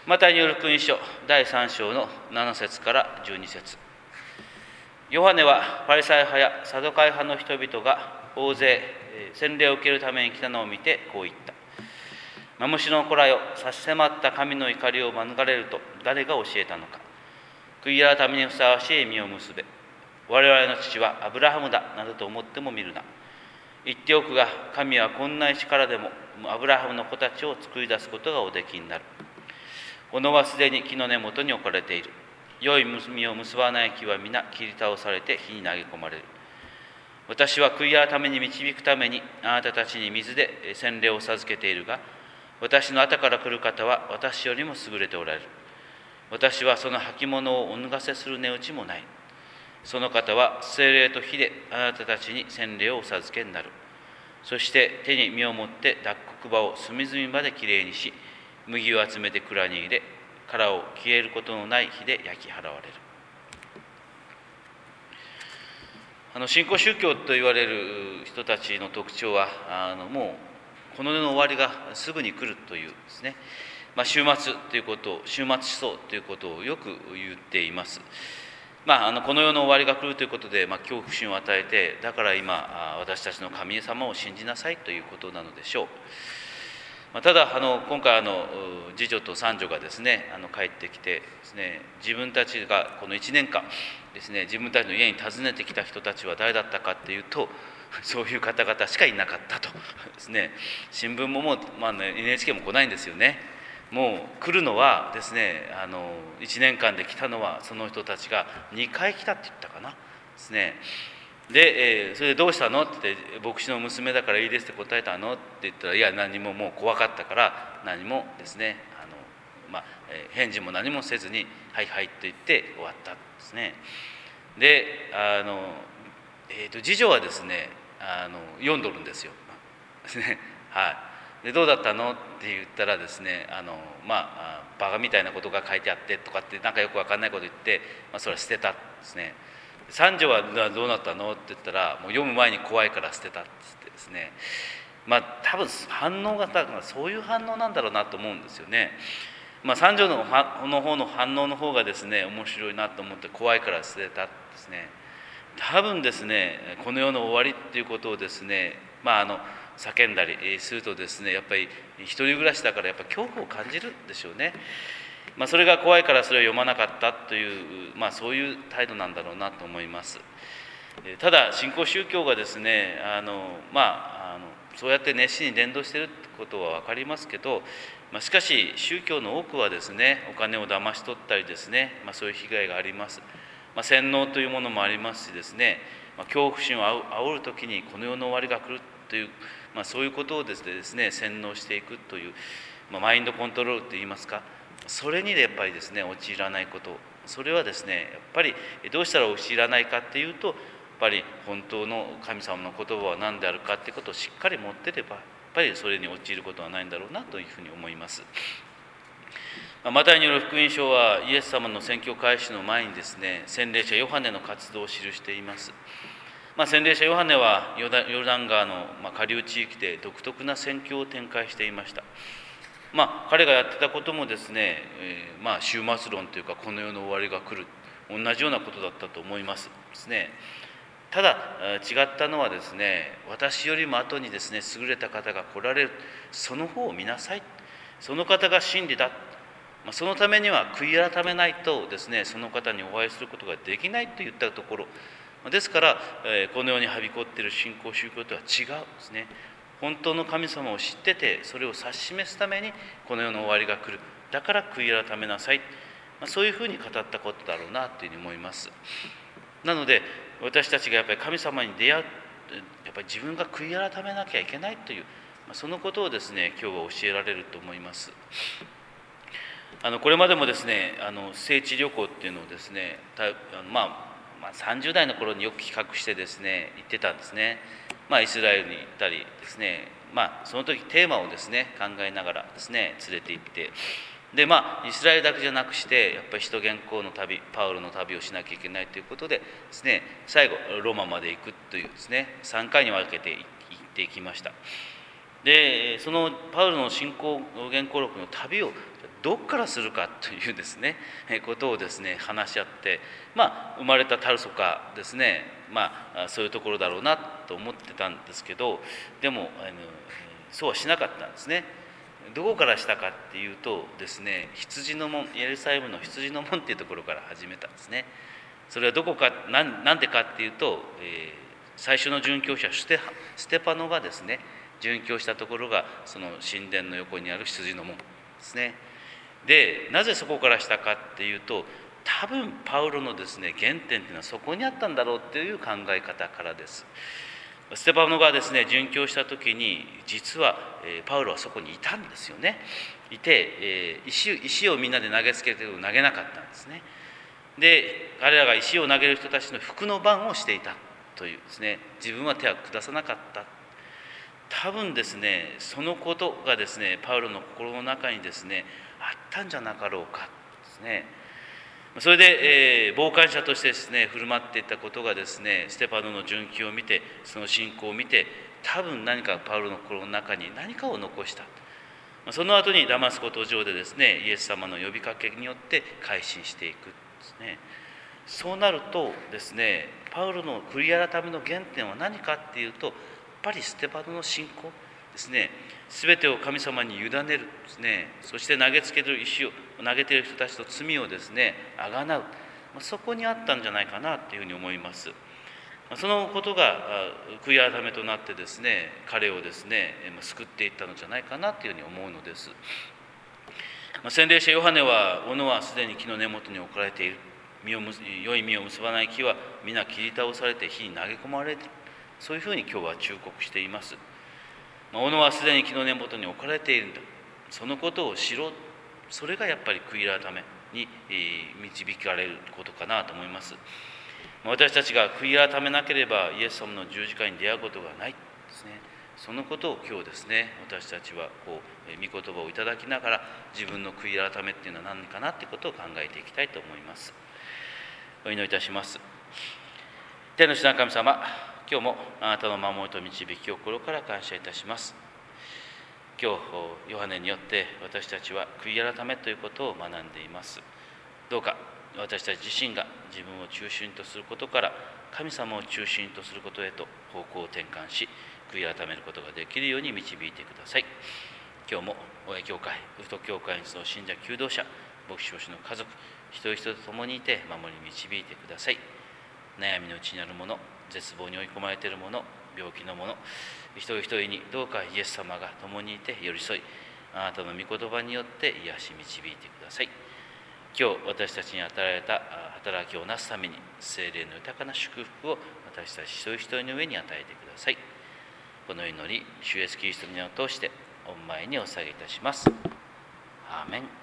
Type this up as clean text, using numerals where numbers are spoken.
マタイによる福音書第3章の7節から12節。ヨハネはパリサイ派やサドカイ派の人々が大勢洗礼を受けるために来たのを見てこう言った。マムシの子らよ、差し迫った神の怒りを免れると誰が教えたのか。悔い改めにふさわしい実を結べ。我々の父はアブラハムだなどと思っても見るな。言っておくが、神はこんな石からでもアブラハムの子たちを作り出すことがおできになる。斧はすでに木の根元に置かれている。良い実を結ばない木は皆切り倒されて火に投げ込まれる。私は悔い改めに導くためにあなたたちに水で洗礼を授けているが、私の後から来る方は私よりも優れておられる。私はその履物をお脱がせする値打ちもない。その方は聖霊と火であなたたちに洗礼をお授けになる。そして手に身を持って脱穀場を隅々まできれいにし、麦を集めて蔵に入れ、殻を消えることのない火で焼き払われる。新興宗教と言われる人たちの特徴は、もうこの世の終わりがすぐに来るというですね、終末ということを、終末思想ということをよく言っています。この世の終わりが来るということで、恐怖心を与えて、だから今私たちの神様を信じなさいということなのでしょう。ただ今回次女と三女がですね帰ってきてですね、自分たちがこの1年間ですね、自分たちの家に訪ねてきた人たちは誰だったかっていうと、そういう方々しかいなかったとですね。新聞ももう、NHK も来ないんですよね。もう来るのはですね、1年間で来たのはその人たちが2回来たって言ったかなですね。で、それでどうしたのって言って、牧師の娘だからいいですって答えたのって言ったら、いや何ももう怖かったから何もですね、返事も何もせずにはいはいと言って終わったんですね。で次女はですね読んどるんですよですね。はい。でどうだったのって言ったらですね、バカみたいなことが書いてあってとかってなんかよく分かんないこと言って、それは捨てたんですね。三女はどうなったのって言ったら、もう読む前に怖いから捨てたって言ってですね、多分反応がそういう反応なんだろうなと思うんですよね。三女の方の反応の方がですね面白いなと思って、怖いから捨てたですね。多分ですねこの世の終わりっていうことをですね叫んだりするとですね、やっぱり一人暮らしだからやっぱ恐怖を感じるでしょうね。それが怖いからそれを読まなかったという、そういう態度なんだろうなと思います。ただ新興宗教がですねそうやって熱心に伝道していることは分かりますけど、しかし宗教の多くはですねお金を騙し取ったりですね、そういう被害があります。洗脳というものもありますしですね、恐怖心を煽るときにこの世の終わりが来るという、そういうことをですね洗脳していくという、マインドコントロールといいますか、それにやっぱりですね陥らないこと、それはですねやっぱりどうしたら陥らないかっていうと、やっぱり本当の神様の言葉は何であるかっていうことをしっかり持ってれば、やっぱりそれに陥ることはないんだろうなというふうに思います。マタイによる福音書はイエス様の宣教開始の前にですね、洗礼者ヨハネの活動を記しています。洗礼者ヨハネはヨルダン川の下流地域で独特な宣教を展開していました。彼がやってたこともですね、終末論というかこの世の終わりが来る、同じようなことだったと思いますですね。ただ違ったのはですね、私よりも後にですね優れた方が来られる、その方を見なさい、その方が真理だ、そのためには悔い改めないとですねその方にお会いすることができないといったところですから、この世にはびこっている新興宗教とは違うですね。本当の神様を知ってて、それを指し示すためにこの世の終わりが来る、だから悔い改めなさい、そういうふうに語ったことだろうなというふうに思います。なので私たちがやっぱり神様に出会う、やっぱり自分が悔い改めなきゃいけないという、そのことをですね今日は教えられると思います。これまでもですね聖地旅行っていうのをですね30代の頃によく企画してですね行ってたんですね。イスラエルに行ったりですね、その時テーマをですね考えながらですね連れて行って、でイスラエルだけじゃなくしてやっぱり使徒元寇の旅、パウロの旅をしなきゃいけないということでですね、最後ローマまで行くというですね3回に分けて行っていきました。でそのパウロの新興元寇録の旅をどこからするかというですねことをですね話し合って、生まれたタルソかですね、そういうところだろうなと思ってたんですけど、でもそうはしなかったんですね。どこからしたかっていうとですね、羊の門、エルサレムの羊の門っていうところから始めたんですね。それはどこか、なんでかっていうと、最初の殉教者ステパノがですね殉教したところがその神殿の横にある羊の門ですね。で、なぜそこからしたかっていうと、多分パウロのですね原点っていうのはそこにあったんだろうっていう考え方からです。ステパノがですね殉教した時に、実はパウロはそこにいたんですよね。いて、石をみんなで投げつけて投げなかったんですね。で、彼らが石を投げる人たちの服の番をしていたというですね、自分は手は下さなかった。多分ですね、そのことがですねパウロの心の中にですねあったんじゃなかろうかですね。それで、傍観者としてですね振る舞っていったことがですね、ステパノの殉教を見て、その信仰を見て、多分何かパウロの心の中に何かを残した。その後にダマスコ途上でですねイエス様の呼びかけによって改心していくですね。そうなるとですね、パウロの悔い改めの原点は何かっていうと、やっぱりステパノの信仰ですね。全てを神様に委ねるですね。そして投げつける石を投げている人たちと罪をですねあがなう、そこにあったんじゃないかなというふうに思います。そのことが悔い改めとなってですね、彼をですね救っていったのじゃないかなというふうに思うのです。洗礼者ヨハネは、斧はすでに木の根元に置かれている、良い実を結ばない木は皆切り倒されて火に投げ込まれる、そういうふうに今日は忠告しています。斧はすでに木の根元に置かれているんだ、そのことを知ろう、それがやっぱり悔い改めに導かれることかなと思います。私たちが悔い改めなければイエス様の十字架に出会うことがないですね。そのことを今日ですね、私たちは御言葉をいただきながら、自分の悔い改めっていうのは何かなということを考えていきたいと思います。お祈りいたします。天の父なる神様、今日もあなたの守りと導きを心から感謝いたします。今日ヨハネによって私たちは悔い改めということを学んでいます。どうか私たち自身が自分を中心とすることから神様を中心とすることへと方向を転換し、悔い改めることができるように導いてください。今日も親教会、ウト教会にの信者求道者、牧師牧師の家族一人一人と共にいて守り導いてください。悩みのうちにあるもの、絶望に追い込まれているもの、病気のもの、一人一人にどうかイエス様が共にいて寄り添い、あなたの御言葉によって癒し導いてください。今日私たちに与えられた働きをなすために、聖霊の豊かな祝福を私たち一人一人の上に与えてください。この祈り、主イエスキリストの名を通して御前にお捧げいたします。アーメン。